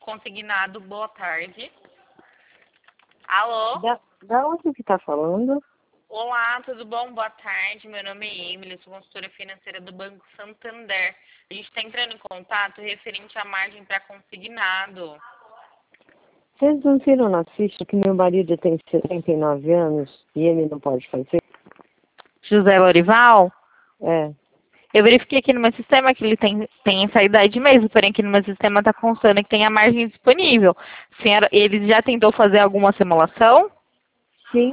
consignado, boa tarde. Alô? Da onde que tá falando? Olá, tudo bom? Boa tarde. Meu nome é Emily, sou consultora financeira do Banco Santander. A gente está entrando em contato referente à margem para consignado. Vocês não viram na ficha que meu marido tem 79 anos e ele não pode fazer? José Lorival? É. Eu verifiquei aqui no meu sistema que ele tem essa idade mesmo, porém aqui no meu sistema está constando que tem a margem disponível. Senhora, ele já tentou fazer alguma simulação? Sim.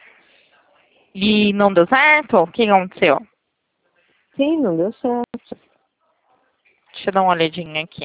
E não deu certo? O que aconteceu? Sim, não deu certo. Deixa eu dar uma olhadinha aqui.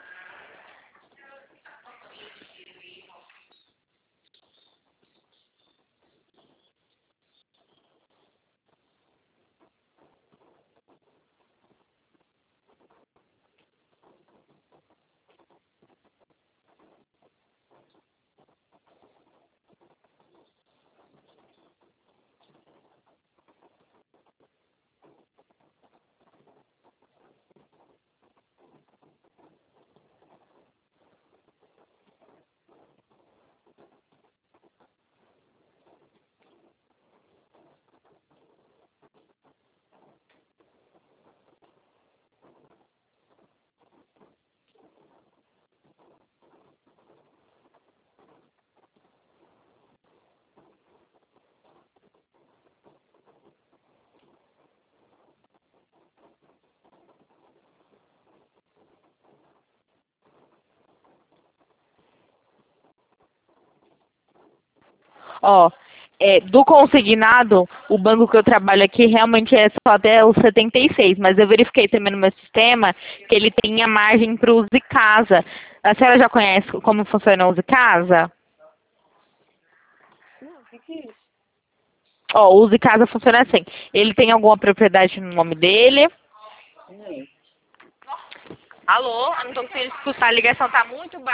Ó, do consignado, o banco que eu trabalho aqui realmente é só até o 76, mas eu verifiquei também no meu sistema que ele tem a margem para o Use Casa. A senhora já conhece como funciona o Use Casa? Não, o que é isso? Ó, o Use Casa funciona assim. Ele tem alguma propriedade no nome dele? Não. Alô? Eu não estou conseguindo escutar, a ligação está muito baixa.